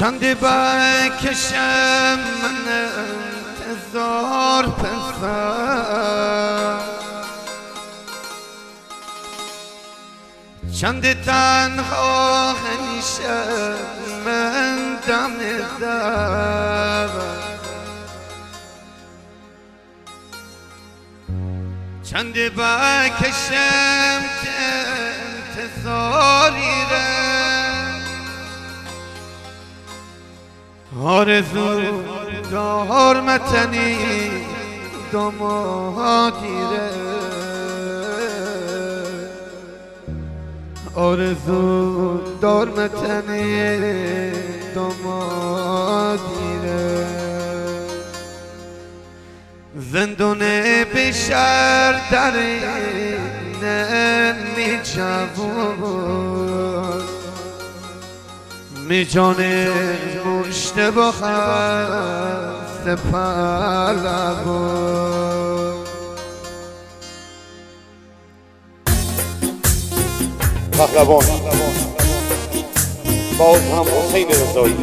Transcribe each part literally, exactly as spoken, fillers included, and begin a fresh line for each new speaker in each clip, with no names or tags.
چند بکشم من انتظار پسر، چند تنها همیشه من دم در، چند بکشم که انتظاری را آرزو دار متنی دامادی را، آرزو دار متنی دامادی را، زندون بشر در نمی جوان، می جان مشتبه خست پهلوان.
پهلوان باز هم حسین رضایی،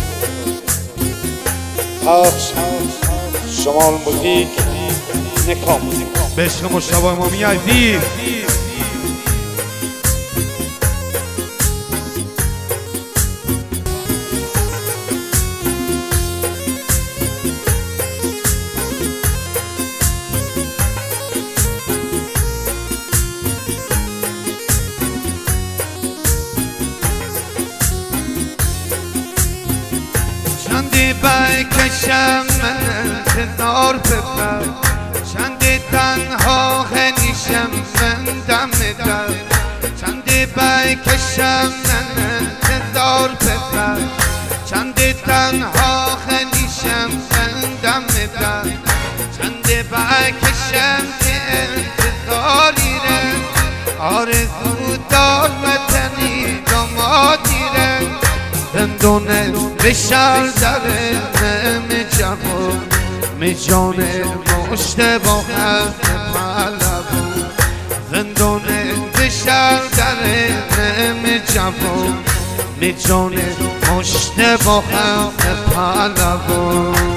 پخش شمال موزیک نکام
به عشق مشتبه امامی عزیز. چندی بکشم من انتظار پسر، چندی تنها خنیشم من دم در، چندی بکشم من انتظار پسر، چندی تنها خنیشم من دم در، چندی بکشم که انتظاری را آرزو دار متنی دامادی را، زندون بشر در نمی جوان، می جان مشتبه خست پهلوان، زندون بشر در نمی جوان، می جان مشتبه خست پهلوان.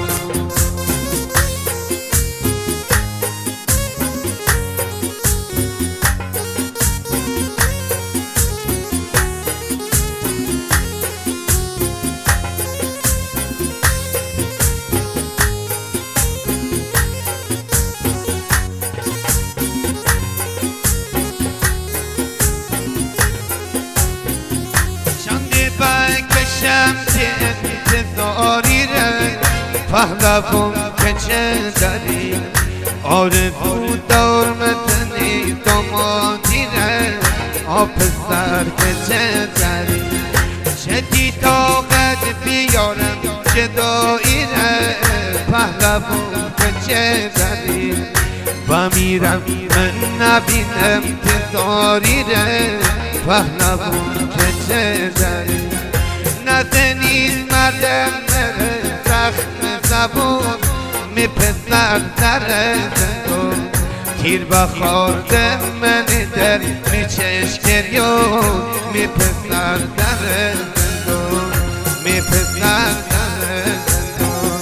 بکشم که انتظاری را پهلوان که چه داری، آرزو دار متنی دامادی را پسر که چه داری، چه طاقت بیارم جدایی را پهلوان که چه داری، و میرم من نبینم انتظاری را پهلوان که چه داری، نزنید مردم نره زخم زبون می پسر در زندون، تیر بخورده من در می چشم گریون، می پسر در زندون، می پسر در زندون.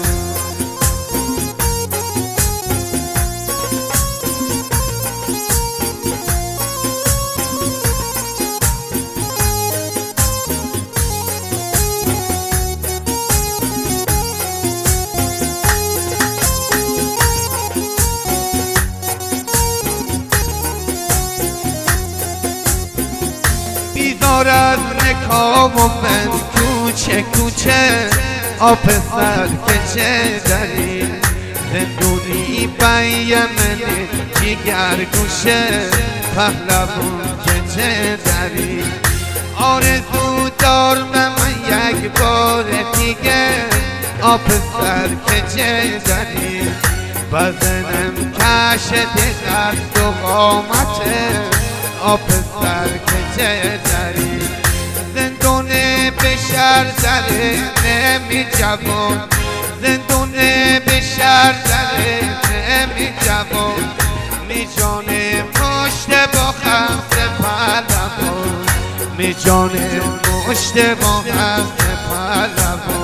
بیدار از نکام و من کوچه کوچه آ پسر که چه داری، زندونی بای منی جگر گوشه پهلوان که چه داری، آرزو دار من یک بار دیگه آ پسر که چه داری، بزنم کش دست و قامته آ پسر که چه داری، زندون بشر در نمی جوان، زندون بشر در نمی جوان، می جان مشتبه خست پهلوان، می جان مشتبه خست پهلوان.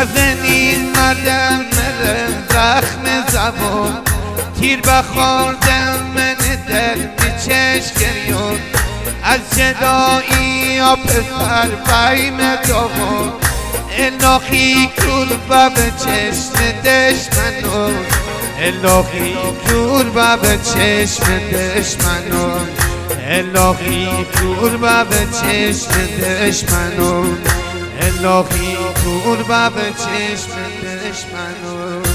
نزنین مدم مره زخم زبان تیر بخوردم من در چشم گریون از جدایی یا پسر بیم دوان الهی کور با به چشم دشمنون الهی کور با به چشم دشمنون الهی کور با به چشم دشمنون الهی کور با به چشم دشمنون